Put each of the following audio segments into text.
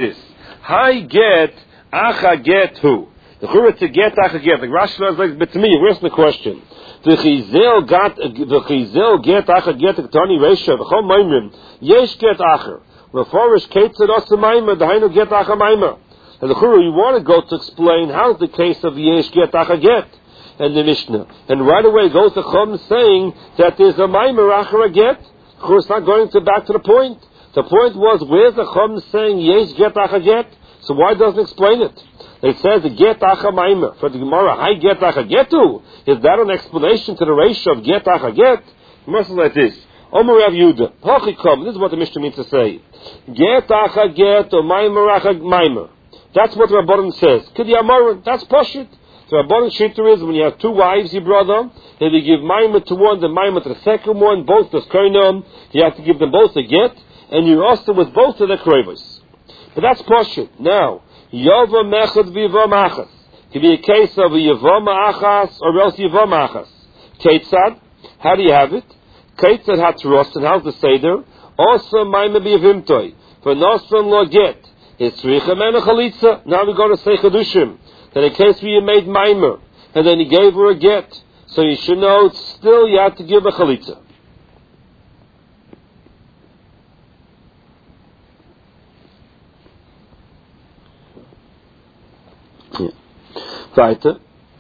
this. Hi get, acha get who? The chura to get, acha get. Like Rashi says, like, but to me, where's the question? The chizel get, acha get, the Tani Reisha, the Chol Maimrim, yesh get acher. Meforish ketzad osa maimer, the hainu get acha maimer. And the chura, you want to go to explain how's the case of yesh get, acha get. And the Mishnah. And right away goes the Chum saying that there's a maimer acher get. Of course, not going back to the point. The point was, where's the Chum saying yesh get acha get? So why doesn't it explain it? It says the get acha maimer. For the Gemara, hi get acha getu. Is that an explanation to the ratio of get acha get? Gemara says like this. Omer Rav Yehuda. Hachikom. This is what the Mishnah means to say. Get acha get or maimer acha maimer. That's what Rabbanan says. Kidi Amaran. That's Pashit. The Rabbanan Shittur is when you have two wives, your brother, if you give maimer to one, then maimer to the second one, both the koinam, you have to give them both a get, and you also with both of the krovos. But that's Pashit. Now, Yava Mechad Vivam Achas. Could be a case of a Yavam Achas or else Yavam Achas. Ketzad, how do you have it? Ketzad Hatros, and how's the Seder? Also, Maimah B'Yavimtoi. For Nosran Lo Get. It's Richa Mena Chalitza. Now we go to say Chadushim. Then in case where you made Maimer, and then he gave her a get. So you should know, still you have to give a Chalitza. Weiter.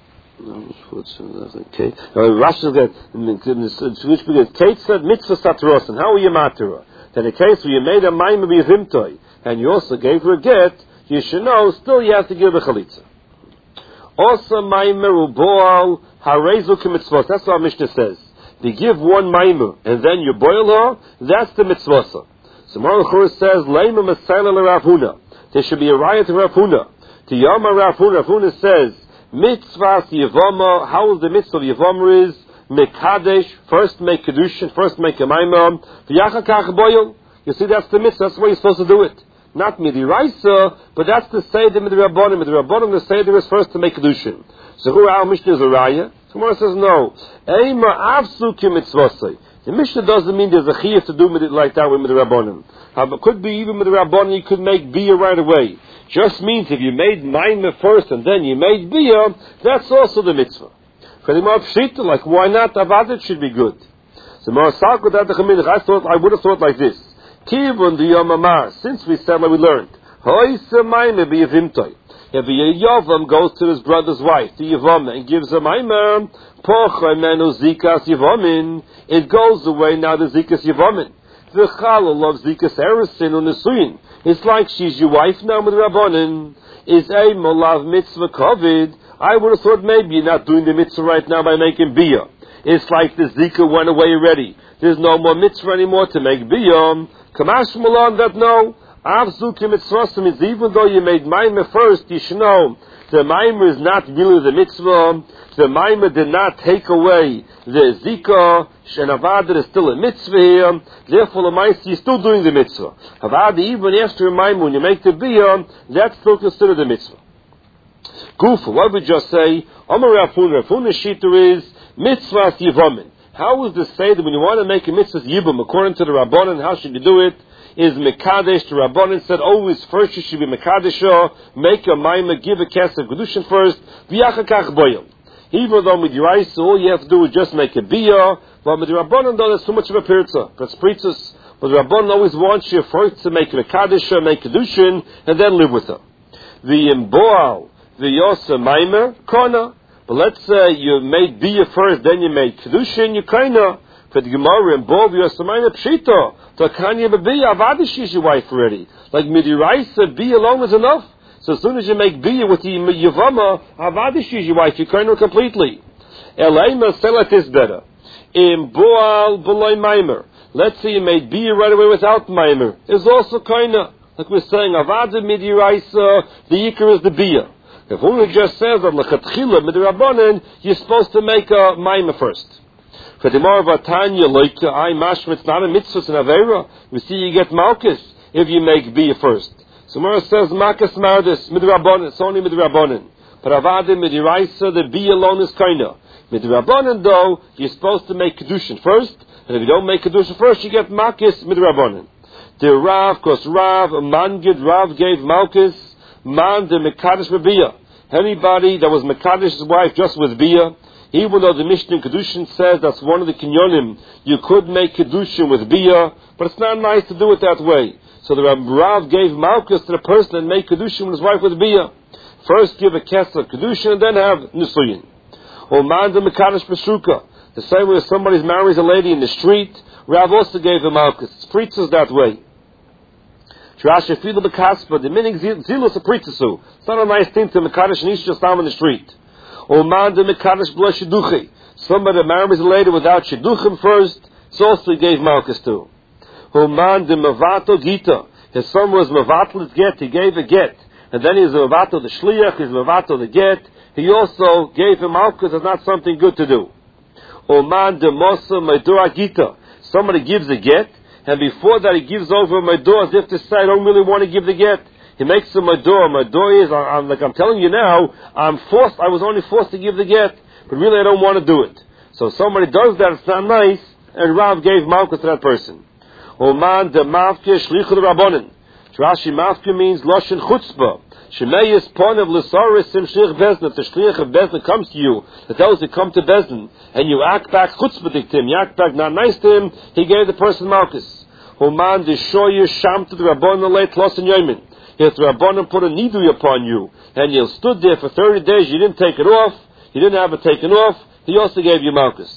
Okay. Rashi again. Kate said mitzvah satarosan. How are you matira? Then in case where you made a maimer b'yizimtoi and you also gave her a get, you should know still you have to give a chalitza. Also maimer uboal harezu k'mitzvot. That's what our Mishnah says. They give one maimer and then you boil her. That's the mitzvah. So Moral Chur says leima masayla l'Rav Huna. There should be a riot to Rav Huna. To Yama Rav Huna. Rav Huna says mitzvah yevama. How is the mitzvah of yevama is mekadesh. First make kedushin. First make a maimer. V'yachakach boil. You see, that's the mitzvah. That's the way you're supposed to do it. Not midiraisa, but that's the seder midirabbanim. Midirabbanim, the seder is first to make kedushin. So who our Mishnah is a raya? So Gemara says no. Eima avsu ki mitzvosei. The Mishnah doesn't mean there's a chiyuv to do it like that with midirabbanim. It could be even midirabbanim. You could make biyah right away. Just means if you made maimer first and then you made biyah, that's also the mitzvah. For the more pshita, like why not? Avad should be good. So Marasak without the chaminich, I would have thought like this. Kivun the Yomamar, since we said like we learned, if a Yavam goes to his brother's wife, the Yavam, and gives a Maimer, it goes away now the Zikas Yavamin. The Chalal of Zikas Erisin on the Suyin. It's like she's your wife now with Rabbanin. Is a Molav Mitzvah Kovid. I would have thought maybe you're not doing the mitzvah right now by making biyah. It's like the Zika went away already. There's no more mitzvah anymore to make biyah. Kamash Mulan that no. Avzuki mitzvah means even though you made maimer first, you should know the maimer is not really the mitzvah. The maimer did not take away the zika. Shenavada is still a mitzvah here. Therefore, the ma'aseh is still doing the mitzvah. Havada even after a maimer when you make the biyah, that's still considered the mitzvah. Kufa, what we just say? Amar Rafuna. Rafuna shita is mitzvah yivamin. How is this say that when you want to make a mitzvah yibum according to the Rabbanan, how should you do it? Is Mekadesh, the Rabbanan said always first you should be Mekadesh, make a maimah, give a cast of Kedushin first, v'yachakach boyel. Even though with Yiraisa, all you have to do is just make a biyah, but with the Rabbanan though there's too much of a pirza, that's pritzas, but the Rabbanan always wants you first to make Mekadesh, make Kedushin, and then live with her. The Imboal, the Yosa Maimer, Kona. But let's say you made biyah first, then you made Kedushin, you kinda. For the Gemara and Bob, you're Samayna Pshita. So Kanya B'Biyah, Avadish is your wife already. Like Midiraisa, biyah alone is enough. So as soon as you make biyah with the Yavama, Avadish is your wife. You kinda completely. Elaima Selat is better. In Boal B'Loi Maimer. Let's say you made biyah right away without Maimer. Is also kinda. Like we're saying, Avada Midiraisa, the Yikar is the biyah. If only just says that L'chatchila Midirabbanan, you're supposed to make a Maimer first. For the more Vatanya, like I mashma, it's not a mitzvah, it's an avera. We see you get malchus if you make biyah first. So Mara says makas mardis midrabanan. It's only midrabanan. But avadim midiraisa, the biyah alone is kaina. Midrabanan though, you're supposed to make kedushin first, and if you don't make kedushin first, you get makas midrabanan. The Rav, because Rav, Mangid, Rav gave Malkus, Man the Mekadosh B'Biyah. Anybody that was Mekadesh's wife just with Biyah, even though the Mishnah in Kedushin says that's one of the kinyonim, you could make Kedushin with Biyah, but it's not nice to do it that way. So the Rav gave Malkus to the person and made Kedushin with his wife with Biyah. First give a kesef of Kedushin and then have Nisuyin. Or Man the Mekadosh B'Shuka. The same way if somebody marries a lady in the street, Rav also gave him Malkus. It's preaches that way. The meaning zilus a pritzasu. It's not a nice thing to mekadosh and ish just down in the street. Or man the mekadosh b'lo shidduchi. Somebody that marries a lady without shidduchim first, so also he gave malchus to. Or man the mavato gita. His son was mavato get, he gave a get, and then he's mavato the shliach, he's mavato the get. He also gave him malchus. It's not something good to do. Or man the mosa meidura gita. Somebody gives a get, and before that he gives over my door as if to say, I don't really want to give the get. He makes him my door. My door is, I'm telling you now, I was only forced to give the get, but really I don't want to do it. So somebody does that, it's not nice, and Rav gave malchus to that person. Oman de mafke shlichud rabbonin. Rashi mafke means loshen chutzpah. Shemeyis ponev l'saris sim shlich bezna. If the shlich of bezna comes to you, that tells you to come to bezna, and you act back chutzpah to him, you act back not nice to him, he gave the person malchus. Oman de shoyer sham to the rabbonin leit losen yomin. If the rabbonin put a nidui upon you, and you stood there for 30 days, you didn't take it off, you didn't have it taken off, he also gave you malchus.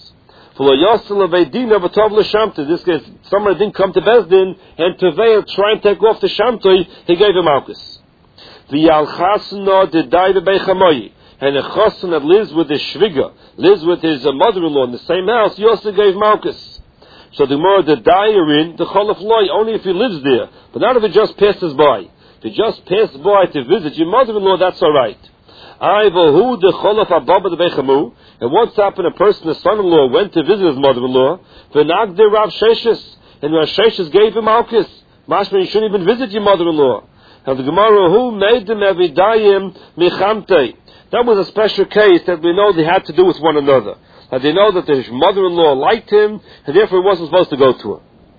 This case, somebody didn't come to Bezdin, and Teveil try and take off the Shamtoi, he gave him malchus. And a chassan that lives with his shviga, lives with his mother-in-law in the same house, he also gave malchus. So the more the in the cholaf loy, only if he lives there, but not if he just passes by. If he just passes by to visit your mother-in-law, that's alright. And once happened, a person, the son-in-law, went to visit his mother-in-law. And Rav Sheshes gave him malchus. Mashma, you shouldn't even visit your mother-in-law. And the Gemara, who made them evidayim michamte. That was a special case that we know they had to do with one another. And they know that his mother-in-law liked him, and therefore he wasn't supposed to go to her.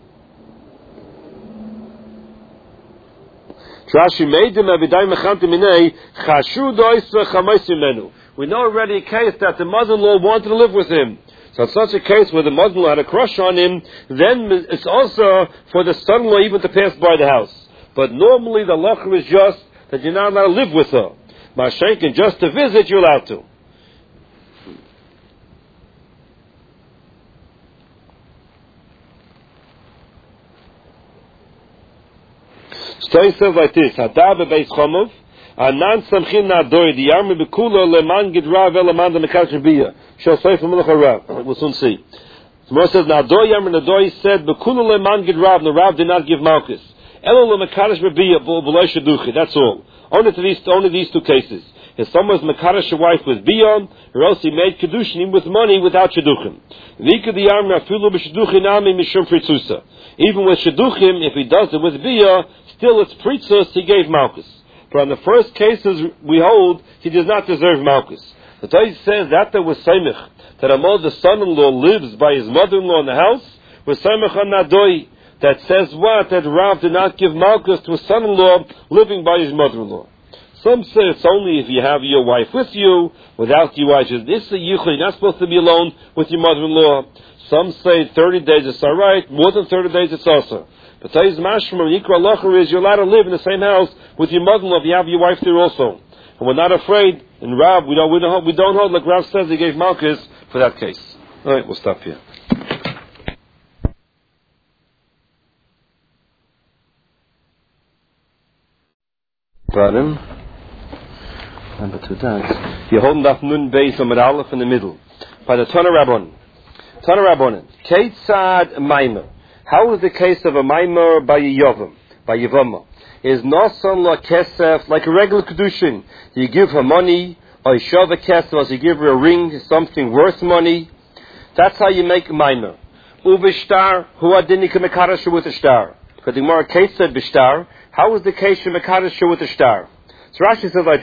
Rashi made them evidayim michamte minei chashu doisra chamosimenu. We know already a case that the mother-in-law wanted to live with him. So it's such a case where the mother-in-law had a crush on him, then it's also for the son-in-law even to pass by the house. But normally the halacha is just that you're not allowed to live with her. Mashenkin, just to visit, you're allowed to. So he says like this, Hadab beis chomov, Anan samchin na'doi, the army bekula leman gidrav elaman the mekadosh biyah. Shall say from Melech Rav. We'll soon see. The Gemara says, Na'doi Yamar Na'doi said, bekula leman gidrav, the Rav did not give malchus. Elo lemekadosh biyah, b'loi shaduchi, that's all. Only these two cases. If someone's mekadosh wife with biyah, or else he made kedushin with money without shaduchim. V'ika the army afilu b'shaduchin nami mishum pritzusa. Even with shaduchim, if he does it with biyah, still it's pritzus, he gave malchus. But on the first cases we hold, he does not deserve malchus. The Torah says that there was Saimich, that Amol, the son-in-law, lives by his mother-in-law in the house, was Saimich on Nadoi, that says what? That Rav did not give malchus to his son-in-law living by his mother-in-law. Some say it's only if you have your wife with you, without your wife. This is a yichud, you're not supposed to be alone with your mother-in-law. Some say 30 days it's alright, more than 30 days it's also. But Tai's mashma, Yikra Locher is you're allowed to live in the same house with your mother-in-law if you have your wife there also. And we're not afraid. In Rav, we don't hold like Rav says he gave malchus for that case. Alright, we'll stop here. Bottom. Number 2 times. You're holding that nun base on Aleph in the middle. By the Tana Rabbonin. Tana Rabbonin. Keitzad Maimer. How is the case of a Maimer by Yevama? Is Nosan la Kesef like a regular Kedushin? You give her money, or you shove a Kesef, or you give her a ring, something worth money. That's how you make a Maimer. Uvishtar, who adinika mekadasha with a star. Because the Gemara case said bishtar. How is the case of mekadasha with a star? So Rashi says like this.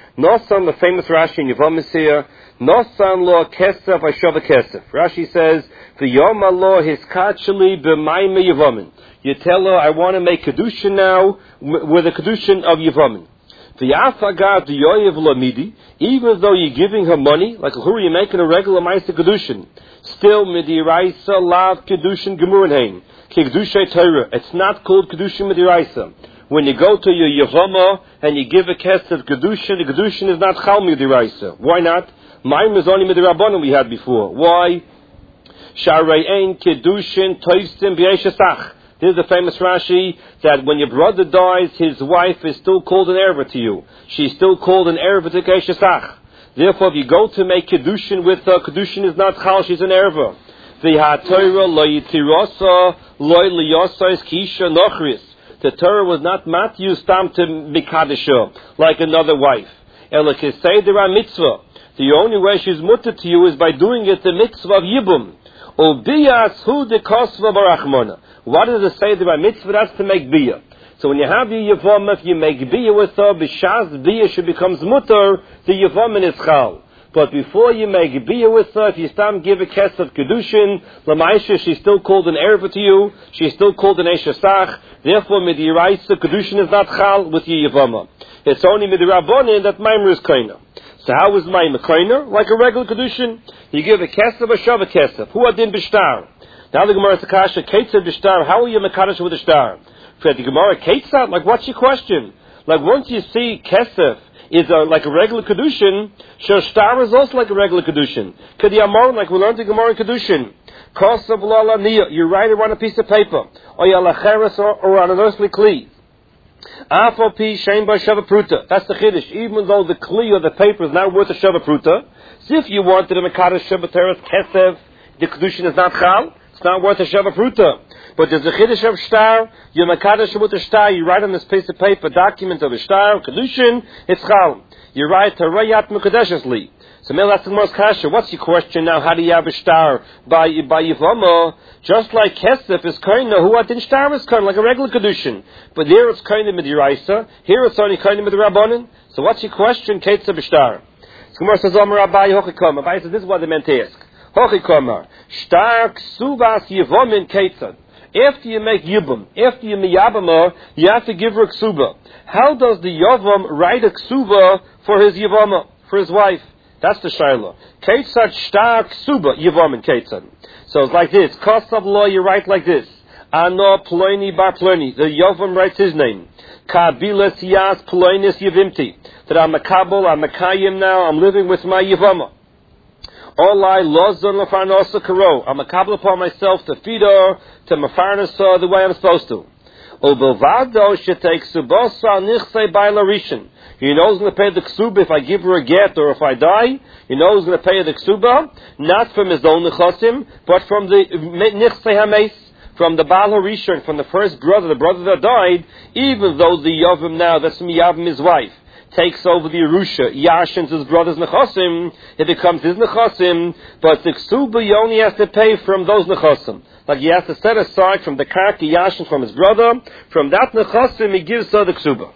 Nosan, the famous Rashi in Yevamis here, Nosan lo kesef ashava kesef. Rashi says, V'yom lo hiskacheli b'mayme Yevamin. You tell her, I want to make Kedushin now with a Kedushin of Yevamin. V'yafagat yoyev lamidi, even though you're giving her money, like who are you making a regular Ma'aser Kedushin? Still, midiraisa lav Kedushin gemurenheim. Kedushay Torah. It's not called Kedushin midiraisa. When you go to your Yevama and you give a kesef Kedushin, the Kedushin is not chal midiraisa. Why not? Mine is only midirabbanan we had before. Why? Sharei ein Kedushin toivsim b'yeshasach. This is the famous Rashi that when your brother dies, his wife is still called an erva to you. She's still called an erva to Keshasach. Therefore, if you go to make Kedushin with her, Kedushin is not chal, she's an erva. V'ha-Torah lo yitirasa lo liyosais kisha nochris. The Torah was not Matthew stam to mikadesha like another wife. Ela keseder mitzvah. The only way she's mutter to you is by doing it the mitzvah of yibum. Ubiyas hu de kosva barachmona. What does it say by mitzvah? That's to make biyah. So when you have your yavama, if you make biyah with her, b'shas biyah she becomes mutter, the yavama is chal. But before you make biyah with her, if you start give a kesef kedushin, l'maisha, she's still called an erva to you, she's still called an eshasach, therefore midiraisa, kedushin is not chal with your yavama. It's only midirabbonin that maimer is kaina. So how is maimer kaina? Like a regular kedushin. You give a kesef, a shav a kesef. Hu adin b'shtar. Now the Gemara Takasha, Ketzad b'shtar, how are you mekadosh with a shtar? For the Gemara, Ketzad, like what's your question? Like once you see kesef is like a regular kedushin, shtar is also like a regular kedushin. Kediyamon, like we learned the Gemara in kedushin. Kosav lala niya, you write it on a piece of paper, or yalacheres or on an earthly kli. Afal pi shein ba shava pruta. That's the chiddush. Even though the kli or the paper is not worth a shava pruta, so if you wanted a mekadosh shabateres kesef, the kedushin is not chal. It's not worth a shava pruta. But there's a chiddush of shtar, you mekadosh with a shtar, you write on this piece of paper, document of a shtar, kedushin, it's chal. You write Tarayat Mekadeshes li. So Mel asks the most kasha, what's your question now? How do you have a shtar by Yivama? Just like Kesef is kaina, who adin shtar is kaina, like a regular kedushin. But there it's kaina midiraisa, here it's only kaina midirabbanan. So what's your question? Ketzah b'shtar. So Gemara says, Omer Abaye Hochikam. Abaye says, this is what they meant to ask. Hochikamar, shtar ksubas yivomin ketzad. After you make yibum, after you miyabama, you have to give her ksuba. How does the yavam write a ksuba for his yivama, for his wife? That's the shayla. Ketzad shtar ksuba yivomin ketzad. So it's like this. Kosav law, you write like this. Ano ploini bar ploini. The yavam writes his name. Kabilas yas ploinis yivimti. That I'm a kabul, I'm a kayim now, I'm living with my yivama. Olai lozon lefarnosa karo. I'm a kabbalah upon myself to feed her, to mafarnasa the way I'm supposed to. Ubelvado shetek subosa nichsei baila rishon. He knows going to pay the ksuba if I give her a get or if I die. He knows going to pay the ksuba, not from his own nechasim, but from the nichsei hameis, from the Baal HaRishon, from the first brother, the brother that died, even though the Yavim now, that's Miyavim, his wife, takes over the Yerusha, Yashins his brother's Nechasim, it becomes his Nechasim, but the Ksuba he only has to pay from those Nechasim. Like he has to set aside from the Karki Yashin from his brother, from that Nechasim he gives her the Ksuba.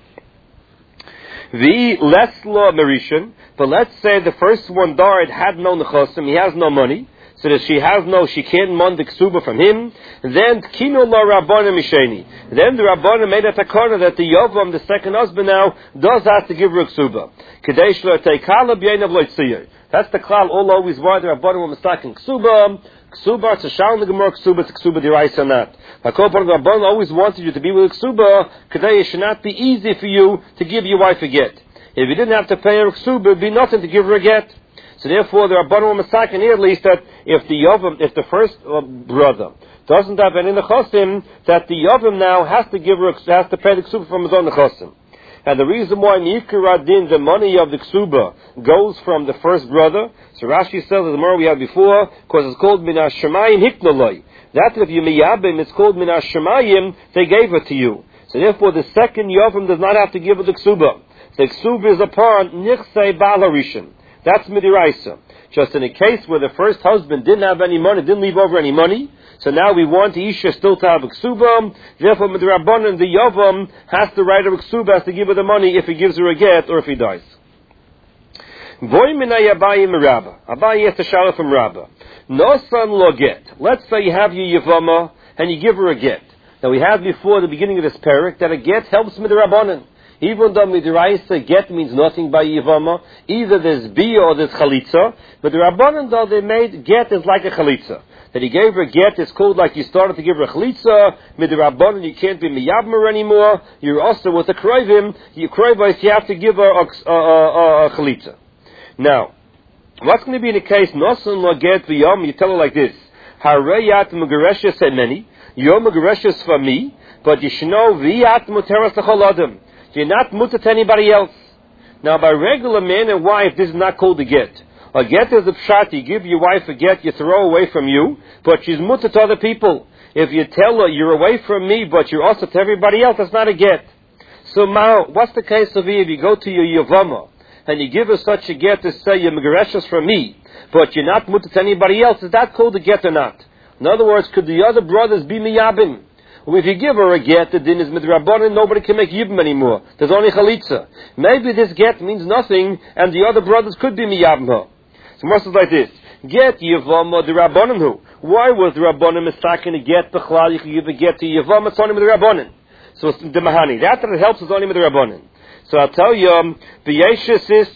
The less law Marishan, but let's say the first one died, had no Nechasim, he has no money, so that she can't mond the ksuba from him. Then kino la Rabbana misheni. Then the Rabbana made a takana that the Yovam, the second husband now, does have to give her a ksuba. Kadesh la teikala b'yenav loitziyah. That's the klal all always why the Rabbana were mistaken ksuba. Ksuba, it's a shal in the Gemara, ksuba, it's a ksuba deraisa not. Like the Rabbana always wanted you to be with a ksuba, kadesh it should not be easy for you to give your wife a get. If you didn't have to pay her a ksuba, it'd be nothing to give her a get. So therefore, there are Rabbanan Masakin here at least that if the first brother doesn't have any nechasim, that the Yavam now has to pay the ksuba from his own nechasim. And the reason why Nikar Adin, the money of the ksuba, goes from the first brother, so Rashi says, as the more we had before, because it's called Minas Shemayim Hiknaloi. That if you miyabim, it's called Minas Shemayim, they gave it to you. So therefore, the second Yavam does not have to give it the ksuba. The ksuba is upon Nichsei Baal HaRishon. That's midiraisa. Just in a case where the first husband didn't have any money, didn't leave over any money, so now we want the Isha still to have a ksuba, therefore midirabbanan, the Yavam has to write a ksuba, has to give her the money if he gives her a get or if he dies. Boy minay Abaye Rabba. Abaye has to shower from Rabba. No son lo get. Let's say you have your Yavama and you give her a get. Now we had before the beginning of this parak that a get helps midrabanan. Even though midraisa get means nothing by Yavama, either there's bia or there's chalitza. But the Rabbanan though they made get is like a chalitza. That he gave her a get is called like you started to give her a chalitza. Midrabanan you can't be miyabmer anymore. You're also with a kroivim. You kroivim you have to give her a chalitza. Now, what's going to be in the case? Nosan lo get v'yom. You tell her like this: Harayat mugareshes said many. Your mugareshes for me, but you should know v'yat muteras l'chol adam. You're not mutter to anybody else. Now, by regular man and wife, this is not called a get. A get is a pshat. You give your wife a get, you throw away from you, but she's mutter to other people. If you tell her you're away from me, but you're also to everybody else, that's not a get. So now, what's the case of if you go to your Yavama and you give her such a get to say you're megareshus from me, but you're not mutter to anybody else, is that called a get or not? In other words, could the other brothers be miyabim? Well, if you give her a get, the din is midrabanan, nobody can make yibim anymore. There's only chalitza. Maybe this get means nothing, and the other brothers could be miyabim her. So most is like this: get Yavama the Rabbanan who. Why was the Rabbanan mistaken to get the chlal? You can give a get to Yavama, it's only with the Rabbanan. So it's the mahani. That helps is only with the Rabbanan. So I'll tell you, B'yeshus is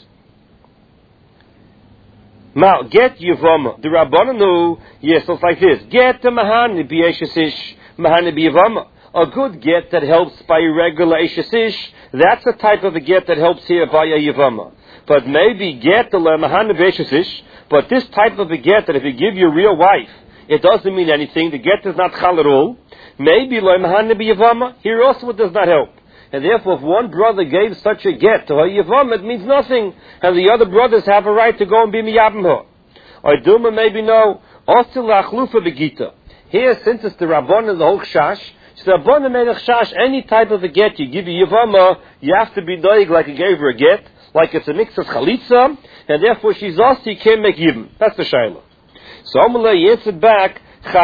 now get Yavama the Rabbanan who. Yes, so it's like this: get the mahani B'yeshus ish mahani b'Yavama. A good get that helps by regular Eishes ish. That's a type of a get that helps here by a Yavama. But maybe get the mahani b'Eishes ish. But this type of a get that if you give your real wife, it doesn't mean anything. The get is not chal at all. Maybe lo mahani b'Yavama. Here also it does not help. And therefore, if one brother gave such a get to her Yavama, it means nothing. And the other brothers have a right to go and be miyabim her. Or duma maybe no. Ostil la'achlufa begita. Here, since it's the Rabbanan and the whole chash, so Rabbanan made a chash, any type of a get you give you Yavama, you have to be doig like you gave her a get, like it's a mix of chalitza, and therefore she's also, you can't make yibim. That's the shayla. So Amalei answered back,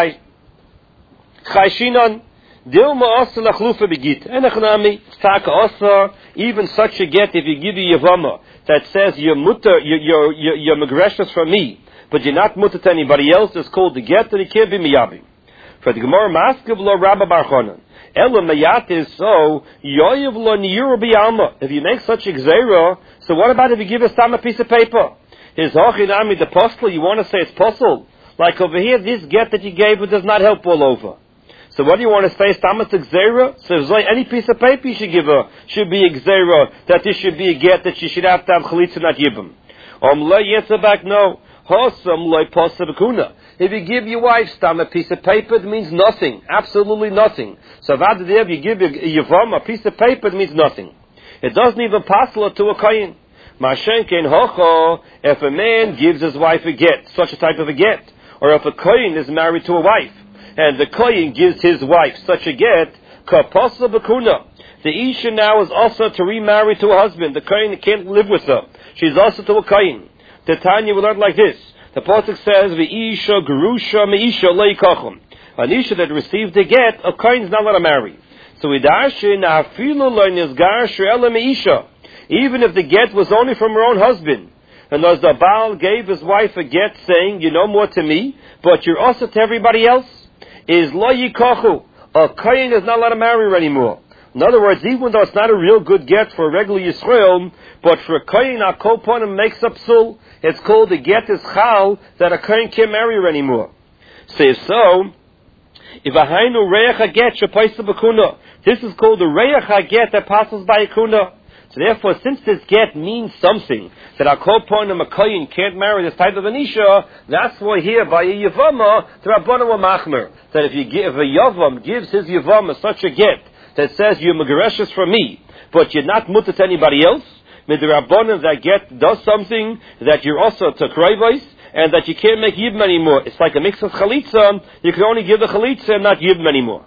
Chayshinan, Dilma Asa Lachlufa Begit. Enachnami, Taka Asa, even such a get, if you give you Yavama, that says you're mutter, you're megreshus from me, but you're not mutter to anybody else, it's called the get, and it can't be miyabim. For the Gemara, Maskiv lo Rabba Bar Chonan. Ela Mayat is so, Yoyev lo Niyur B'Yalma. If you make such a gzeira, so what about if you give us a piece of paper? Is Hochinami the postal, you want to say it's postal? Like over here, this get that you gave it does not help all over. So what do you want to say? Stamas a gzeira? So any piece of paper you should give her should be a gzeira, that this should be a get, that she should have to have chalitza, not yibam. Lo Yetzer back, no. Hosam loy posa b'kuna. If you give your wife a piece of paper, it means nothing. Absolutely nothing. So if you give your Yavam a piece of paper, it means nothing. It doesn't even pass to a kohen. Mashenken hocho, if a man gives his wife a get, such a type of a get, or if a kohen is married to a wife, and the kohen gives his wife such a get, ka posa b'kuna. The isha now is also to remarry to a husband. The kohen can't live with her. She's also to a kohen. The Tanya we learned like this. The pasuk says, "V'isha gerusha meisha leikachum." An isha that received a get, a kohen is not allowed to marry. So idashin afilu lo'nizgar she'ela meisha. Even if the get was only from her own husband, and as the Baal gave his wife a get, saying, "You know more to me, but you're also to everybody else," is lo yikachu. A kohen is not allowed to marry her anymore. In other words, even though it's not a real good get for a regular Yisrael, but for a kohen, a koponim makes up sul. It's called the get is chal, that a kohen can't marry her anymore. Says so, if a hainu reach a get shepaisa b'kuna, this is called the reach a get that passes by a kuna. So therefore, since this get means something, that a koponim a kohen can't marry this type of an isha, that's why here by a yavama, the Rabbanan were machmer, that if a yavam gives his yavama such a get, that says you're megareshus from me, but you're not mutter to anybody else, with the Rabbanan that get does something that you're also to krayvais, and that you can't make yibm anymore. It's like a mix of chalitza. You can only give the chalitza and not yibm anymore.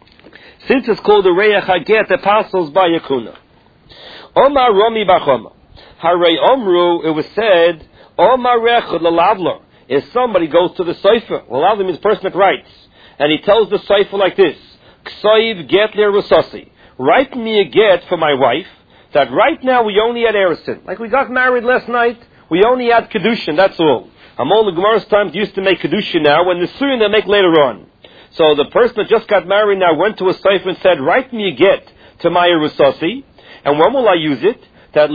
Since it's called the reach haget that passes by yakuna. Omar Romi Bachoma. Harei Omru, it was said, Omar Rechad Lalavler. If somebody goes to the Sefer, Lalavler means person that writes, and he tells the Sefer like this, Ksaiv get ler rusasi. Write me a get for my wife, that right now we only had Erison. Like we got married last night, we only add Kedushin, that's all. Among the Gemara's times used to make Kedushin now, when the Nisuyin they make later on. So the person that just got married now went to a sefer and said, write me a get to my Yerusasi, and when will I use it? That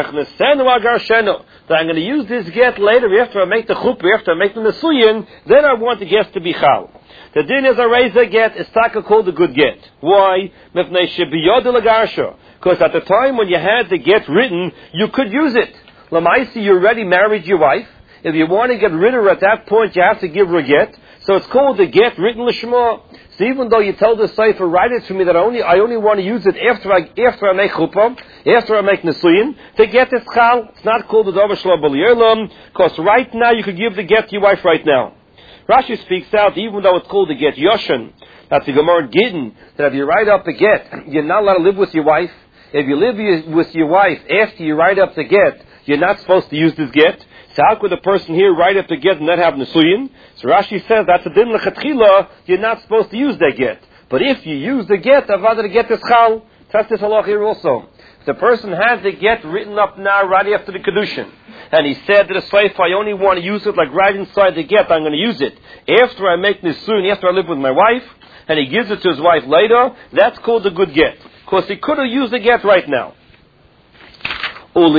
I'm going to use this get later, after I make the chuppah, after I make the Nisuyin, then I want the get to be chal. The din is a razor get, is taka called a good get. Why? Because at the time when you had the get written, you could use it. Lamaisi, you already married your wife. If you want to get rid of her at that point, you have to give her a get. So it's called the get written l'shma. So even though you tell the sefer, write it to me that I only want to use it after I make chuppah, after I make nisuyin, the get is chal. It's not called the davar shelo b'li'olam, because right now you could give the get to your wife right now. Rashi speaks out, even though it's called the get yoshan, that's the Gemara Gittin, that if you write up a get, you're not allowed to live with your wife. If you live with your wife after you write up the get, you're not supposed to use this get. So how could a person here write up the get and not have nisuyin? So Rashi says that's a din lechatchila, you're not supposed to use that get. But if you use the get, avad the get is chal. That's this halach here also. If the person has the get written up now right after the kedushin, and he said to the sefer, I only want to use it like right inside the get, I'm going to use it after I make nisuyin, after I live with my wife, and he gives it to his wife later, that's called a good get. Because he could have used the get right now.